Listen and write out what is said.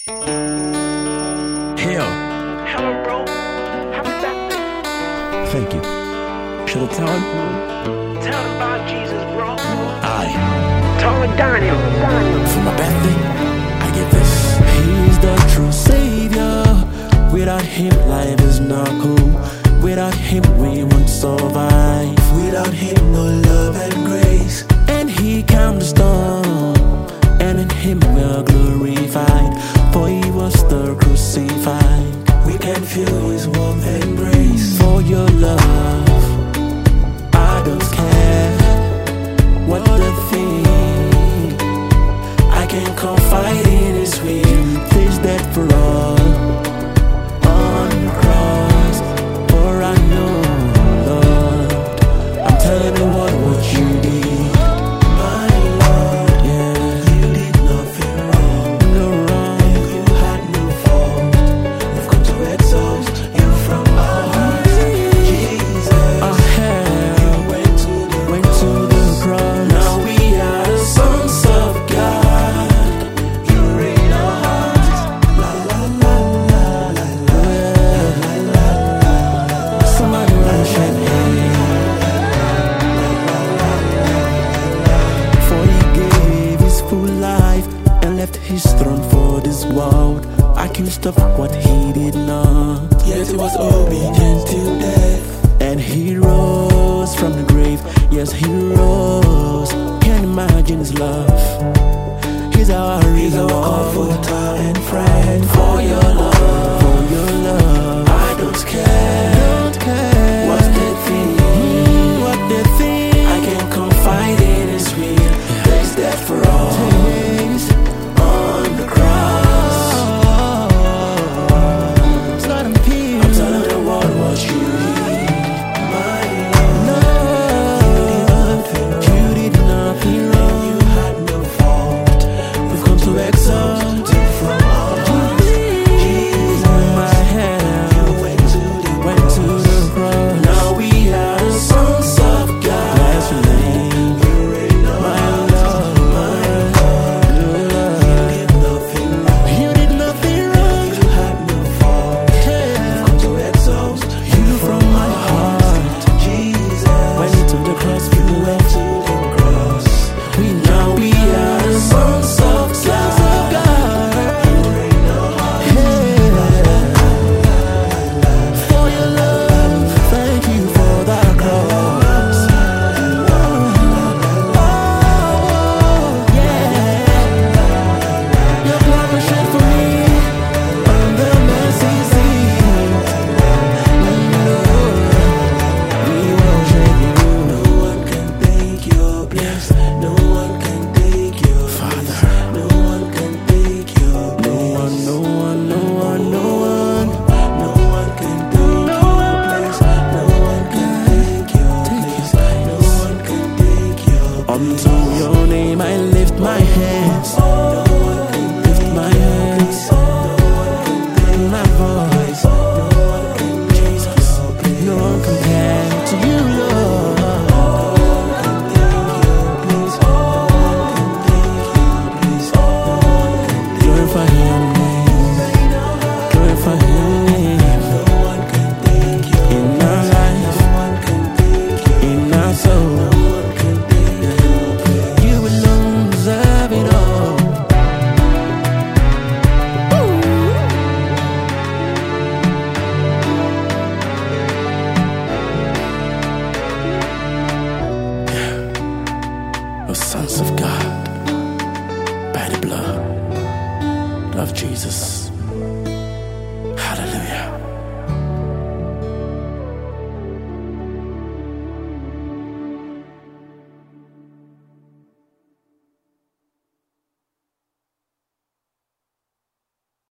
Hell, Hello, bro. Happy birthday. thank you. Should I tell him? Tell him about Jesus, bro. Aye. Tell him Daniel. For my birthday, I give this. He's the true savior. Without him, life is not cool. Without him, we won't survive. Without him, no love and grace. And he calmed the storm, and in him we're glorified. For he was the crucified. We can feel his warm embrace. For your love, I don't care what the thing. I can confide in his will. Taste that for all on the cross. For I know, Lord, I'm telling you what you did. My Lord, Yeah, you did nothing wrong. no wrong. You had no fault. We've come to exalt you from our hearts. Jesus, I have went to went to the cross. Now we are the sons of God. You reign our hearts. La la la la la la. Somebody run champagne. For he gave his full life and left his throne for this world, accused of what he did not. Yet he was obedient till death. And he rose from the grave. Yes, he rose. Can't imagine his love. He's our He's our reward. comforter and friend. For your love, For your love, I don't care. don't care What's the thing? what they think. I can confide in his will. There's death for all Taste on the cross. Let him feel. I'm telling the world what you did. My Lord, you did nothing wrong. you had no fault. We've come to exalt you from our hearts. My head Went to went to the cross. Now we are the sons of God. Bless your name, You reign our my hearts. Lord. Your love. Did nothing wrong. You did nothing wrong. You had no fault. Yeah. Come to exalt You from my heart. Jesus. Went to the cross. You went to the cross. We Now we are the sons of God. You reign our hearts. For your love, thank you for that cross. Oh, yeah. Your blood was shed for me on the mercy seat. We worship you. No one can take your place. No one can take your Father. place. No one can take your No place. one, no one, no one, no one. No one can take your place. No one can take your place. No one can take your place. Unto your name I lift my hands. No one can Lift my hands. My voice. Jesus. No one compared to you, Lord. Glorify your name. Glorify your name. In our life. In our soul. You alone deserve it all. The sons of God by the blood of Jesus.